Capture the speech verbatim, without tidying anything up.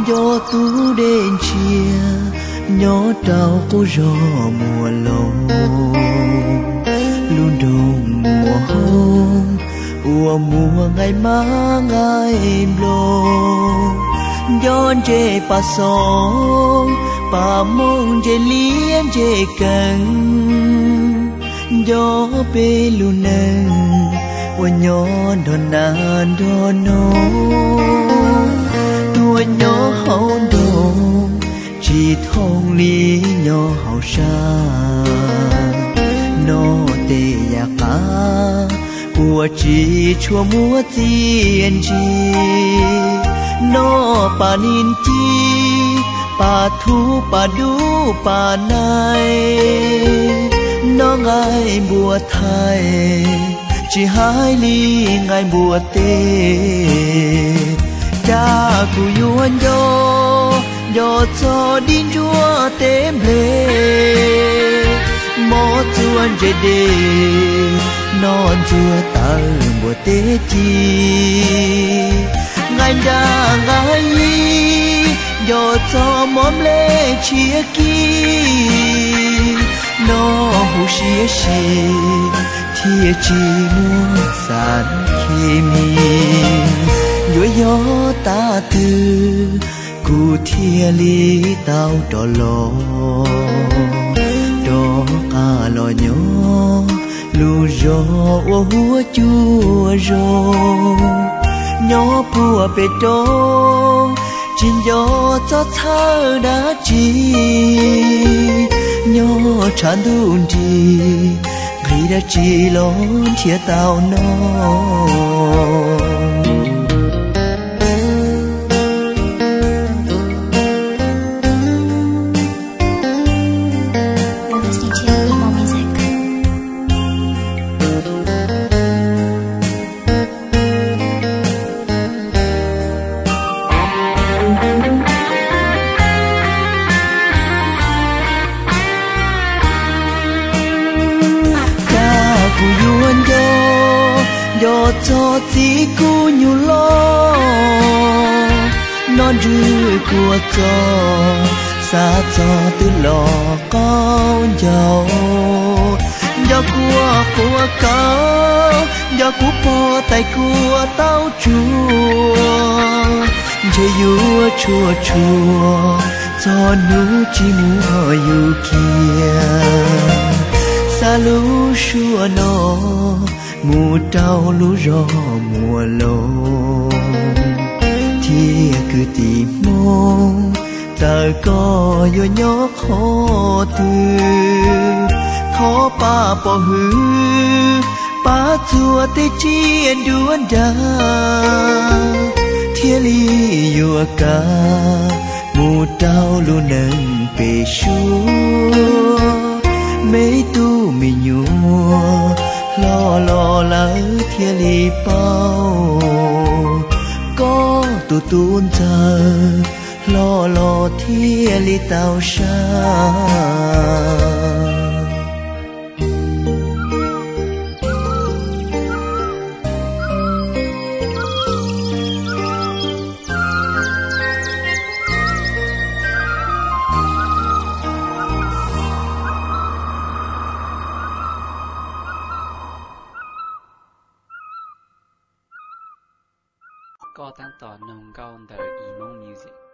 gió tu đến chia nhỏ trao cô gió mùa lâu luôn đông mùa hồng ua mùa ngày má ngày lô gió chê pa sông pa mông chê liên chê căng gió bê lu nâng ua nhỏ đòn nàn đòn nô tua nhỏ hậu đông chỉ thông lý nhỏ hậu xa nó tê ya cá ua chỉ chua mua tiền chi nó pa nín chi pa thu pa du pa nai nó ngày mùa thay chỉ hai ly ngày mùa tê cha cu yuan yo yo cho đi chúa tém lệ mò chuan dễ đê non chúa tờ mùa tê chi ngày đã ngày yo cho móm lệ chia ki nó hú xía xì thia chi mua sản khi mi dối gió ta từ cụ thia lý tao đỏ lò đỏ ca lò nhỏ lu gió ô húa chua rô nhỏ bùa bê đông chín gió cho thơ đã chi nhỏ tràn đun đi người đã chi lón chia tao nó yo cho tí cu nhu lo non rư của cho xa cho từ lò con giàu do của của cao do của po tay của tao chua chơi vua chua chua cho nu chi mua yêu kia xa lú xua nó mùa trao lúa rò mùa lâu thì cứ tìm mong ta có yo nhỏ khó từ khó pa bỏ hư pa chùa tê chi đuôn đà thiên lý yo ca mùa trao lúa nâng bể xua mấy tu mi nhua lo lo lỡ thiên lý bao có tu tuôn chờ lo lo thiên lý tao xa Có tăng tỏ nồng cao đời emo music